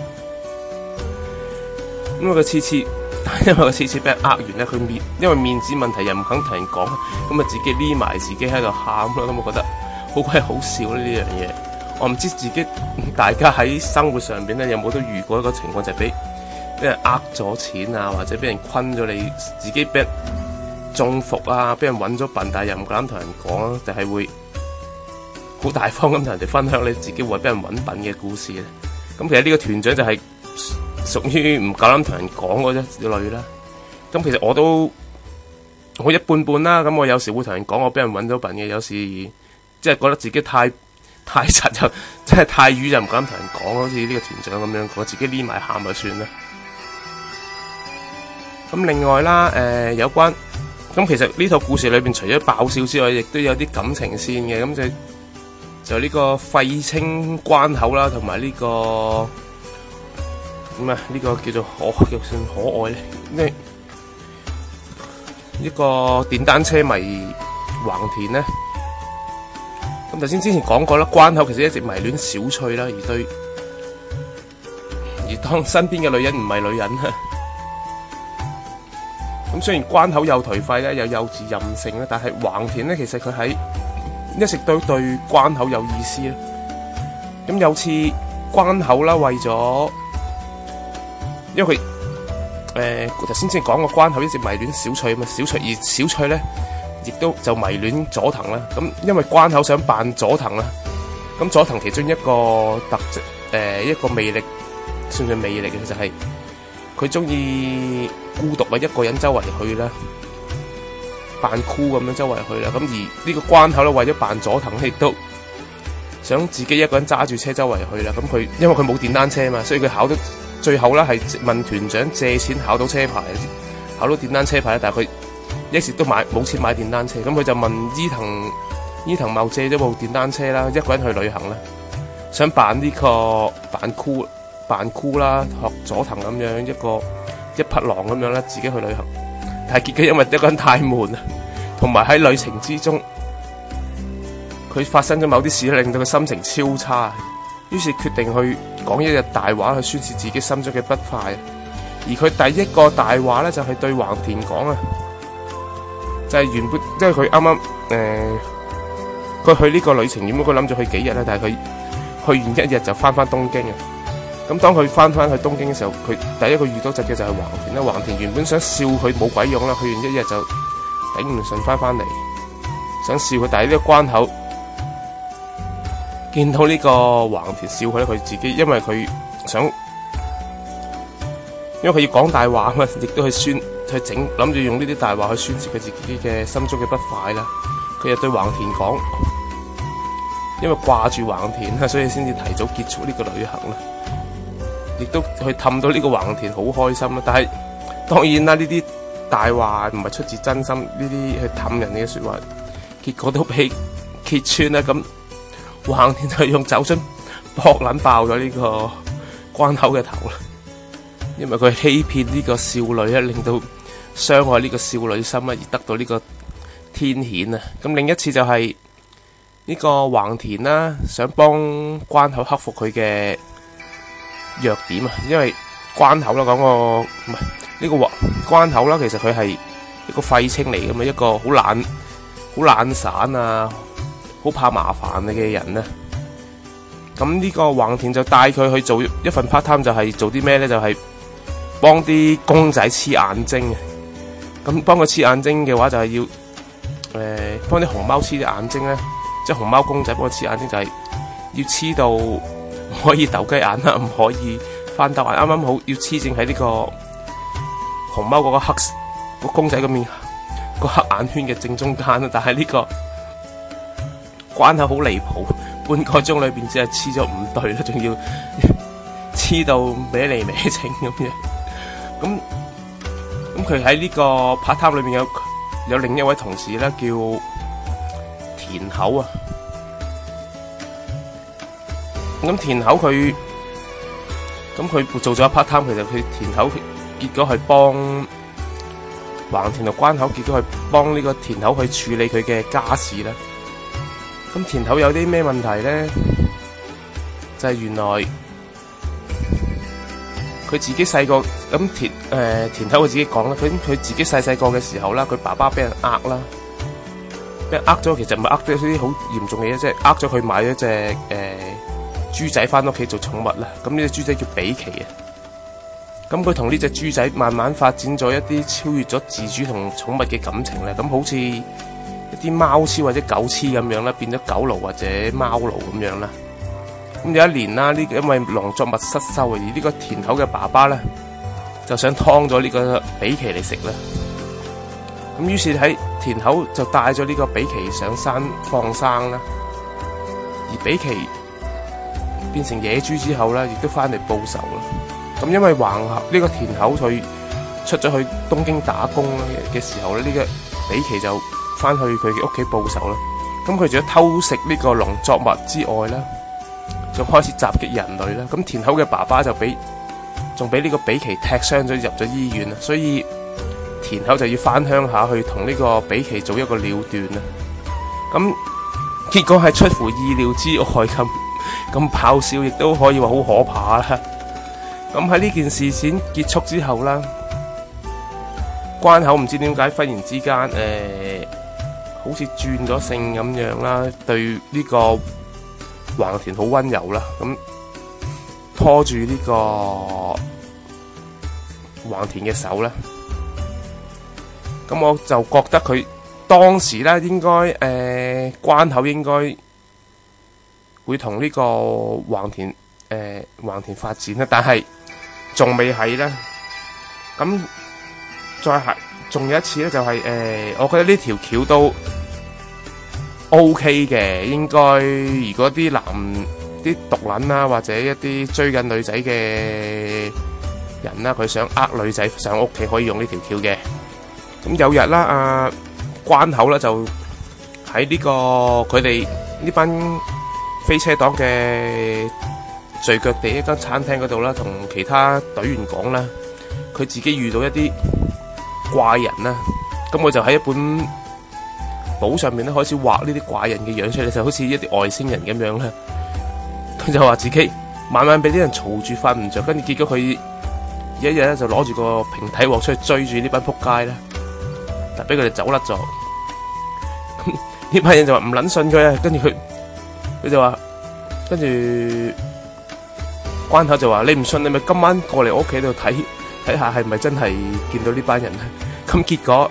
因為佢次次俾人呃完咧，因為面子問題又唔肯同人講，咁啊自己匿埋自己喺度喊啦。咁我覺得好鬼好笑呢樣嘢。我唔知大家喺生活上邊咧有冇都遇過一個情況，就係俾人呃咗錢啊，或者俾人困咗你，自己俾人中伏啊，俾人揾咗笨，但係又唔敢同人講，就係會好大方咁同人哋分享你自己會俾人揾笨嘅故事咧。咁其實呢個團長就係屬於唔夠膽同人講嗰一類啦。咁其實我都好一般般啦。咁我有時會同人講我俾人揾咗笨嘅，有時即係覺得自己太實就真係太瘀，就唔敢同人講，好似呢個團長咁樣，我自己匿埋喊就算啦。咁另外啦，有關咁其實呢套故事裏邊除咗爆笑之外，亦都有啲感情線嘅。咁就呢個廢青關口啦，同埋呢個點啊？呢個叫做叫算可愛咧，咩一個電單車迷橫田咧。咁頭先之前講過啦，關口其實一直迷戀小翠啦，而當身邊嘅女人唔係女人啊。咁雖然關口又頹廢咧，又幼稚任性咧，但係橫田咧，其實佢一直都對關口有意思啦。咁有次關口啦，為咗因為佢頭先講過關口一直迷戀小翠啊嘛，而小翠咧亦都就迷戀佐藤啦。咁因為關口想扮佐藤啦，咁佐藤其中一個特質一個魅力，算唔算魅力嘅就係佢中意孤獨啊，一個人周圍去啦，扮酷咁樣周圍去啦。咁而呢個關口咧，為咗扮佐藤，亦都想自己一個人揸住車周圍去啦。咁佢因為佢冇電單車嘛，所以佢考到最後咧係問團長借錢考到車牌，考到電單車牌，但係佢一直都冇錢買電單車。咁佢就問伊藤茂借咗部電單車啦，一個人去旅行啦，想扮酷啦，學佐藤咁樣一匹狼咁樣啦，自己去旅行。但係結果因為一個人太悶啦，同埋喺旅程之中佢發生咗某啲事令到佢心情超差，於是決定去講一日大話去宣泄自己心中嘅不快。而佢第一個大話咧就係對橫田講啊，就係原本即係佢啱啱佢去呢個旅程，原本佢諗住去幾日咧，但係佢去完一日就翻東京啊。咁當佢翻去東京嘅時候，佢第一個遇到嘅就係橫田啦。橫田原本想笑佢冇鬼用啦，去完一日就頂唔順翻嚟，想笑佢，但係呢個關口見到呢個橫田笑佢咧，佢自己因為佢要講大話嘛，亦都去諗住用呢啲大話去宣泄佢自己嘅心中嘅不快啦。佢就對橫田講，因為掛住橫田啊，所以先至提早結束呢個旅行啦。亦都去氹到呢個橫田好開心啦。但係當然啦，呢啲大話唔係出自真心，呢啲去氹人嘅說話，結果都被揭穿啦。咁橫田就用酒樽搏撚爆咗呢個關口嘅頭啦。因為佢欺騙呢個少女啊，令到傷害呢個少女心啊，而得到呢個天譴啊。咁另一次就係呢個橫田啦，想幫關口克服佢嘅弱點啊。因為關口啦，講個唔係呢個關口啦，其實佢係一個廢青嚟噶嘛，一個好懶散啊，好怕麻煩嘅人啊。咁呢個橫田就帶佢去做一份 part time，就係做啲咩咧？就係幫啲公仔黐眼睛啊！咁幫佢黐眼睛嘅話，就係要幫啲熊貓黐啲眼睛咧，即係熊貓公仔幫佢黐眼睛，就係要黐到唔可以鬥雞眼啦，唔可以翻斗眼，啱啱好要黐正喺呢個熊貓嗰個個公仔嗰面個黑眼圈嘅正中間啦。但係呢個關口好離譜，半個鐘裏邊只係黐咗5對啦，仲要黐到歪嚟歪清咁樣。咁佢喺呢個 part time 裏面有另一位同事咧，叫田口啊。咁田口佢做咗 part time，其實佢田口結果係幫橫田同關口，結果係幫呢個田口去處理佢嘅家事啦。咁田口有啲咩問題咧？就係原來佢自己細個咁田口佢自己講啦，佢自己細個嘅時候啦，佢爸爸俾人啦，俾人咗，其實唔係咗啲好嚴重嘅嘢，即係咗佢買咗隻豬仔翻屋企做寵物啦。咁呢隻豬仔叫比奇啊。咁佢同呢隻豬仔慢慢發展咗一啲超越咗自主同寵物嘅感情咧。咁好似一啲貓痴或者狗痴咁樣啦，變咗狗奴或者貓奴咁樣啦。咁有一年啦，因為農作物失收，而呢個田口嘅爸爸咧就想劏咗呢個比奇嚟食啦。咁於是喺田口就帶咗呢個比奇上山放生啦。而比奇變成野豬之後咧，亦都翻嚟報仇啦。咁因為呢個田口佢出咗去東京打工嘅時候咧，呢個比奇就翻去佢嘅屋企報仇啦。咁佢除咗偷食呢個農作物之外咧，就開始襲擊人類啦。咁田口嘅爸爸就仲俾呢個比奇踢傷咗，入咗醫院啦。所以田口就要翻鄉下去同呢個比奇做一個了斷啦。咁結果係出乎意料之外咁爆笑，亦都可以話好可怕啦。咁喺呢件事件結束之後啦，關口唔知點解忽然之間好似轉咗性咁樣啦，對呢個橫田好溫柔啦，咁拖住呢個橫田嘅手啦。咁我就覺得佢當時咧應該關口應該會同呢個橫田發展啦，但係仲未係啦。咁仲有一次咧，就係我覺得呢條橋都 OK 嘅，應該如果啲毒撚啦，或者一啲追緊女仔嘅人啦，佢想女仔上屋企，可以用呢條橋嘅。咁有日啦，關口啦就喺呢個佢哋呢班飛車黨嘅聚腳地一間餐廳嗰度啦，同其他隊員講啦，佢自己遇到一啲怪人啦。咁我就喺一本簿上面咧開始畫呢啲怪人嘅樣出嚟，就好似一啲外星人咁樣啦。佢就話自己晚晚俾啲人嘈住瞓唔着，跟住結果佢有一日咧就攞住個平底鑊出去追住呢班仆街啦，但俾佢哋走甩咗。咁呢班人就話唔撚信佢啊，跟住佢就話，跟住關口就話你唔信你咪今晚過嚟我屋企度睇下係咪真係見到呢班人咧。咁結果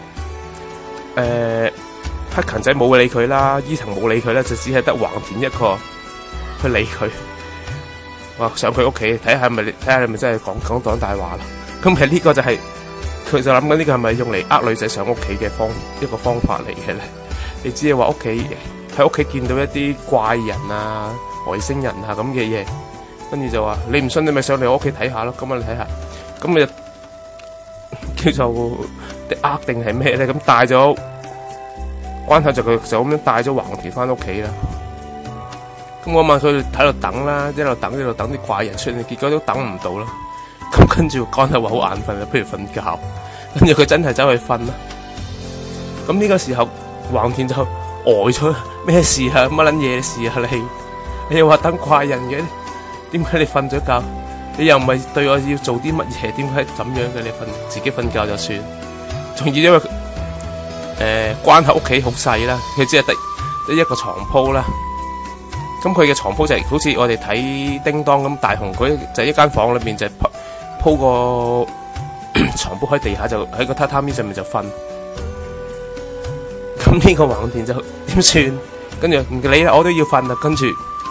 黑勤仔冇理佢啦，伊藤冇理佢啦，就只係得橫田一個去理佢。話上佢屋企睇下你咪真係講大話啦。咁其實呢個就係佢就諗緊呢個係咪用嚟呃女仔上屋企嘅一個方法嚟嘅咧？你只係話喺屋企見到一啲怪人啊、外星人啊咁嘅嘢，跟住就話你唔信你咪上嚟我屋企睇下咯。咁啊你睇下，咁咪叫做呃定係咩咧？咁帶咗關口就佢就咁樣帶咗橫田翻屋企啦。咁我問佢喺度等啦，一路等啲怪人出現，結果都等唔到啦。咁跟住關口話好眼瞓啦，不如瞓覺。跟住佢真係走去瞓啦。咁呢個時候橫田就呆咗，咩事啊？乜撚嘢事啊？你又話等怪人嘅，點解你瞓咗覺？你又唔係對我要做啲乜嘢？點解咁樣嘅？你自己瞓覺就算。仲要因為關口屋企好細啦，佢只係得一個床鋪啦。咁佢嘅床鋪就係好似我哋睇叮當咁，大雄佢就係一間房裏面就鋪個床鋪喺地下，就喺個榻榻米上面就瞓。咁呢個橫田就點算？跟住唔理啦，我都要瞓啦。跟住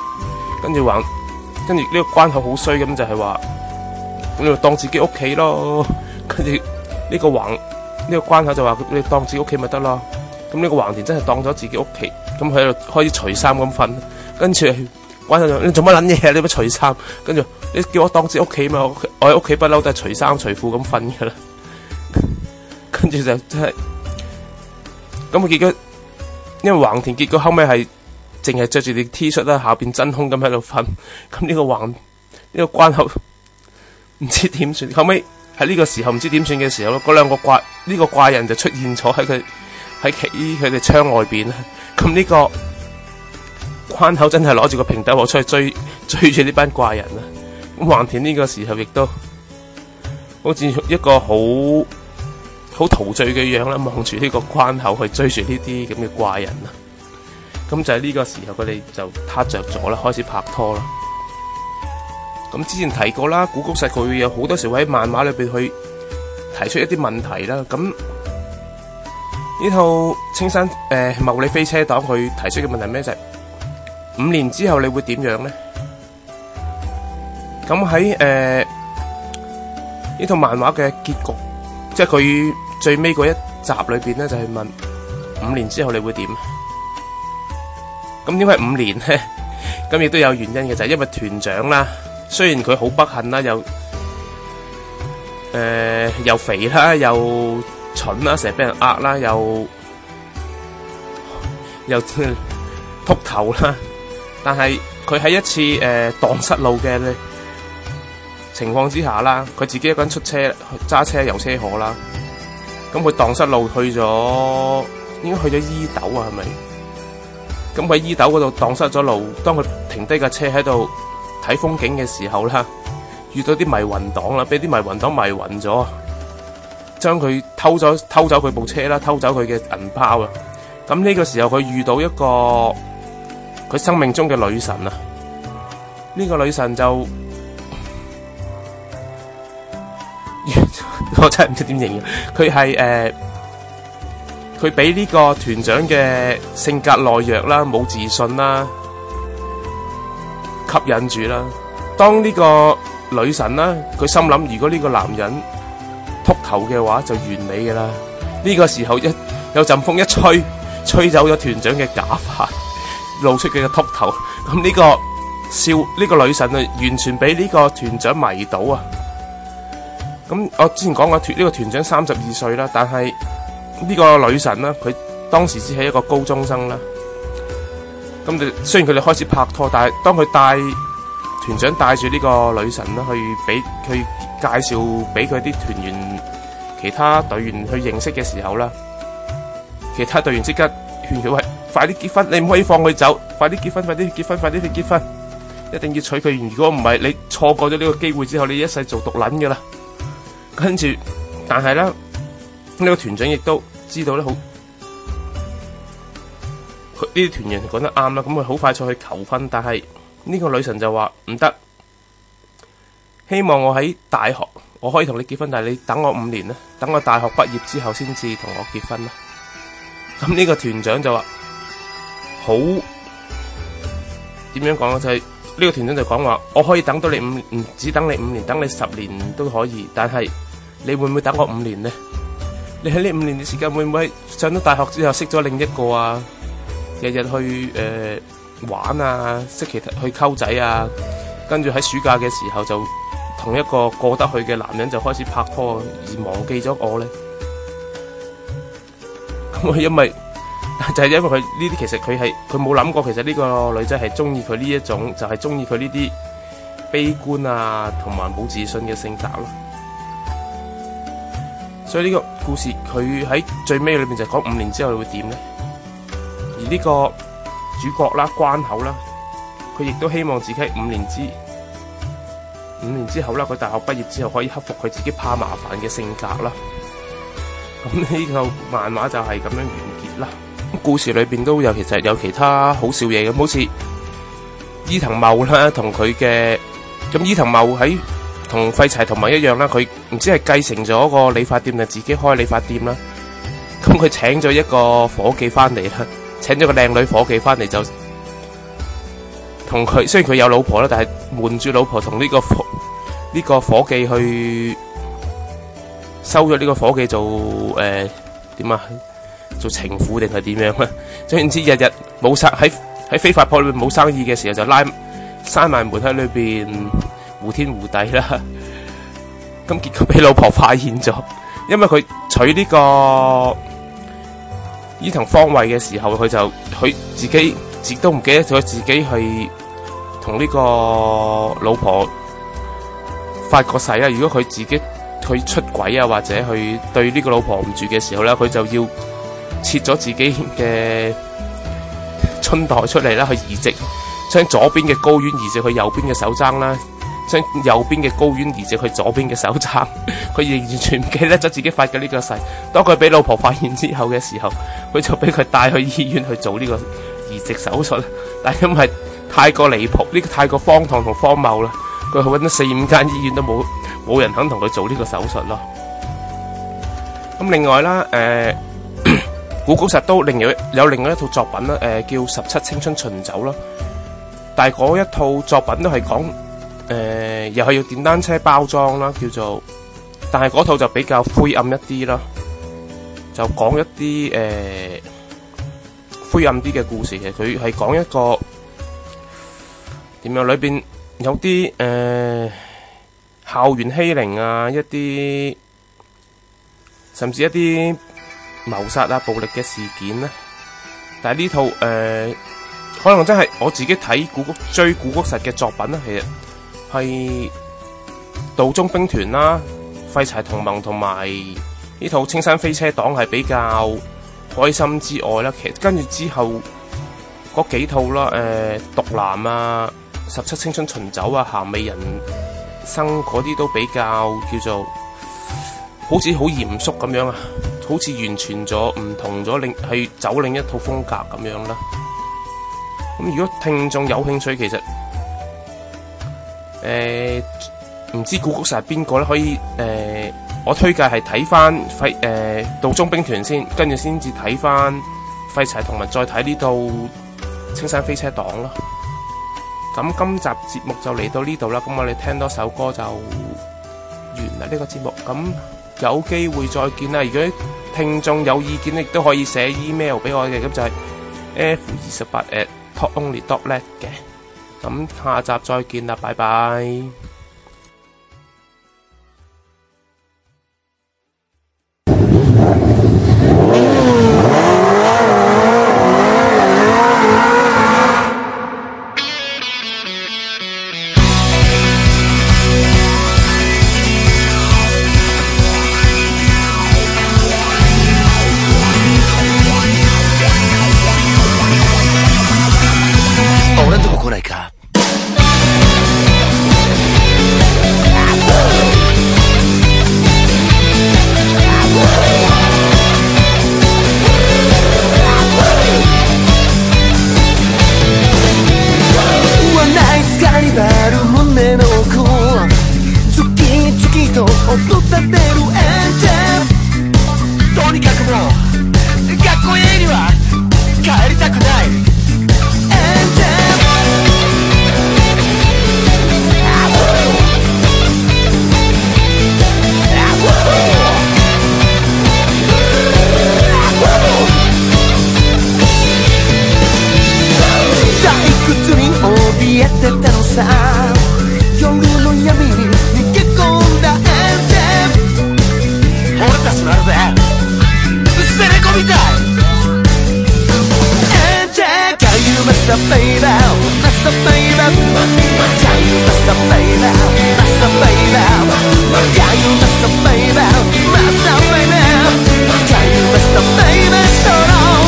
呢個關口好衰咁，就係話咁你當自己屋企咯。跟住呢個關口就話你當自己屋企咪得咯。咁呢個橫田真係當咗自己屋企，咁佢喺度開始除衫咁瞓。跟住關口就你做乜撚嘢啊？你乜除衫？跟住你叫我當自己屋企嘛？我喺屋企不嬲都係除衫除褲咁瞓噶啦。跟住就真係咁結果，因為橫田結果後尾係淨係着住條 T 恤啦，下邊真空咁喺度瞓。咁呢個關口唔知點算。後尾喺呢個時候唔知點算嘅時候咯，嗰兩個怪人就出現咗喺佢哋窗外邊啦。咁呢個關口真係攞住個平底鑊出去追住呢班怪人啦。咁橫田呢個時候亦都好似一個好陶醉嘅樣啦，望住呢個關口去追住呢啲咁嘅怪人啦。咁就係呢個時候佢哋就撻着咗啦，開始拍拖啦。咁之前提過啦，古谷實佢會有好多時會喺漫畫裏邊去提出一啲問題啦。咁呢套青山茂利飛車黨佢提出嘅問題咩就係5年之後你會點樣咧？咁喺呢套漫畫嘅結局，即係佢最尾嗰一集裏邊咧，就係問5年之後你會點？咁點解5年咧？咁亦都有原因嘅，就係因為團長啦，雖然佢好不幸啦，又肥啦，又蠢啦，成日俾人呃啦，又禿頭啦。但係佢喺一次蕩失路嘅情況之下啦，佢自己一個人出車揸車遊車河啦。咁佢蕩失路應該去咗伊豆啊，係咪？咁佢喺伊豆嗰度蕩失咗路，當佢停低架車喺度睇風景嘅時候啦，遇到啲迷魂黨啦，俾啲迷魂黨迷魂咗，將佢偷走佢部車啦，偷走佢嘅銀包啊。咁呢個時候佢遇到一個佢生命中嘅女神啊！呢個女神就我真係唔知點形容，佢係佢俾呢個團長嘅性格懦弱啦、冇自信啦吸引住啦。當呢個女神啦，佢心諗如果呢個男人禿頭嘅話就完美噶啦。呢個時候有陣風一吹走咗團長嘅假髮，露出佢嘅禿頭。咁呢個女神啊，完全俾呢個團長迷倒啊！咁我之前講過呢個團長32歲啦，但係呢個女神啦，佢當時只係一個高中生啦。咁雖然佢哋開始拍拖，但係當佢團長帶住呢個女神啦，去俾佢介紹俾佢啲團員其他隊員去認識嘅時候啦，其他隊員即刻勸勸佢，喂，快啲結婚，你唔可以放佢走，快啲結婚，快啲結婚，快啲結婚，一定要娶佢。如果唔係，你錯過咗呢個機會之後，你一世做獨撚噶啦。跟住，但係咧，呢個團長亦都知道咧，好，佢呢啲團員講得啱啦。咁佢好快脆去求婚，但係呢個女神就話唔得，希望我喺大學我可以同你結婚，但係你等我5年啦，等我大學畢業之後先至同我結婚啦。咁呢個團長就話好，點樣講咧？就係呢個團長就講話，我可以等到你唔止等你5年，等你10年都可以，但係你會唔會等我5年呢？你喺呢5年嘅時間會唔會上咗大學之後識咗另一個啊？日日去玩啊，識其他去溝仔啊，跟住喺暑假嘅時候就同一個過得去嘅男人就開始拍拖，而忘記咗我呢？咁因為就係因為佢呢啲，其實佢冇諗過，其實呢個女仔係中意佢呢一種，就係中意佢呢啲悲觀啊，同埋冇自信嘅性格咯。所以呢個故事佢喺最尾裏邊就講5年之後會點呢？而呢個主角啦，關口啦，佢亦都希望自己5年之後啦，佢大學畢業之後可以克服佢自己怕麻煩嘅性格啦。咁呢個漫畫就係咁樣完結啦。故事裏邊都有其實有其他好笑嘢咁，好似伊藤茂啦，同佢嘅咁伊藤茂喺同廢柴同埋一樣啦，佢唔知係繼承咗個理髮店定自己開理髮店啦。咁佢請咗一個伙計翻嚟啦，請咗個靚女伙計翻嚟就同佢，雖然佢有老婆啦，但係瞞住老婆同呢個伙計去收咗呢個伙計做點啊？做情婦定係點樣咧？總之日日冇生喺非法鋪裏面冇生意嘅時候，就閂埋門喺裏邊胡天胡地啦。咁結果俾老婆發現咗，因為佢娶呢個伊藤芳惠嘅時候，佢自己都唔記得咗自己係同呢個老婆發過誓啦。如果佢自己去出軌啊，或者去對呢個老婆唔住嘅時候咧，佢就要切咗自己嘅春袋出嚟啦，去移植，將左邊嘅睾丸移植去右邊嘅手踭啦，將右邊嘅睾丸移植去左邊嘅手踭。佢完全唔記得咗自己發嘅呢個誓。當佢俾老婆發現之後嘅時候，佢就俾佢帶去醫院去做呢個移植手術。但係因為太過離譜，呢個太過荒唐同荒謬啦，佢去揾咗4-5間醫院都冇人肯同佢做呢個手術咯。咁另外啦，古谷實都有另外一套作品啦，叫《17青春巡走》啦。但係嗰一套作品都係講，又係要電單車包裝啦，叫做，但係嗰套就比較灰暗一啲啦，就講一啲灰暗啲嘅故事嘅。佢係講一個點樣，裏邊有啲校園欺凌啊，一啲甚至一啲謀殺啊、暴力嘅事件咧。但係呢套可能真係我自己睇追古谷實嘅作品咧，其實係道中兵團啦、廢柴同盟同埋呢套青山飛車黨係比較開心之外啦。其實跟住之後嗰幾套啦，毒男啊、17青春巡走啊、鹹美人生嗰啲都比較叫做好似好嚴肅咁樣啊，好似完全咗唔同咗，係走另一套風格咁樣啦。咁如果聽眾有興趣，其實唔知古谷實係邊個咧？可以我推介係睇翻道中兵團先，跟住先至睇翻廢柴同埋再睇呢套青山飛車黨咯。咁今集節目就嚟到呢度啦，咁我哋聽多首歌就完啦呢個節目。咁有機會再見啦。如果聽眾有意見，亦都可以寫 email 俾我嘅，咁就係 f28@talkonly.net 嘅。咁下集再見啦，拜拜。 夜の闇に逃げ込んだエンジェル、俺たちまるで捨て猫みたい。エンジェル Can you mess up baby mess up baby Can you mess up baby mess up baby Can you mess up baby mess up baby Can you mess up baby so long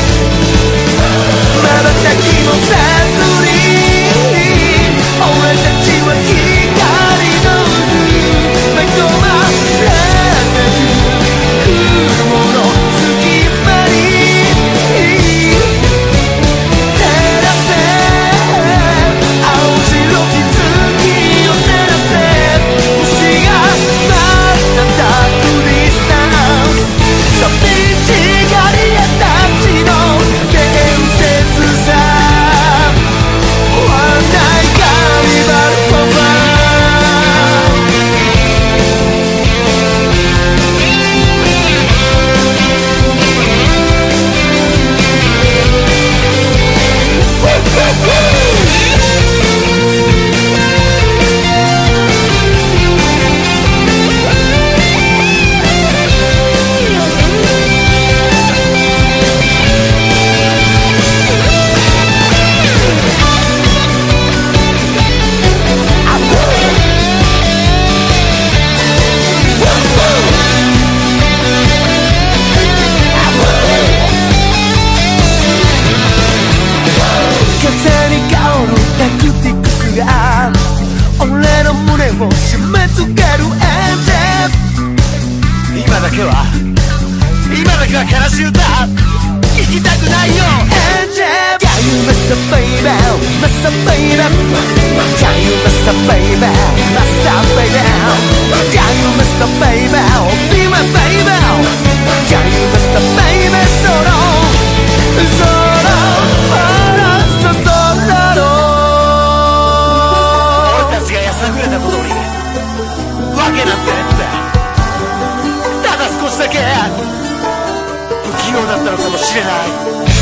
瞬きもせずに俺たちは光の渦めとまれなく雲の隙間に照らせ青白き月を照らせ星が瞬くディスタンス寂しがり屋たちの伝説さ One night carnival for fun 風に香るタクティクスが俺の胸を締め付けるエンジェル、今だけは悲しい歌聞きたくないよエンジェル Can you mess up baby mess up baby Can you mess up baby mess up baby Can you mess up baby be my baby Can you mess up baby so long so longそうだろう俺たちがやさぐれたことにわけなんてないんだ。ただ少しだけ不器用だったのかもしれない。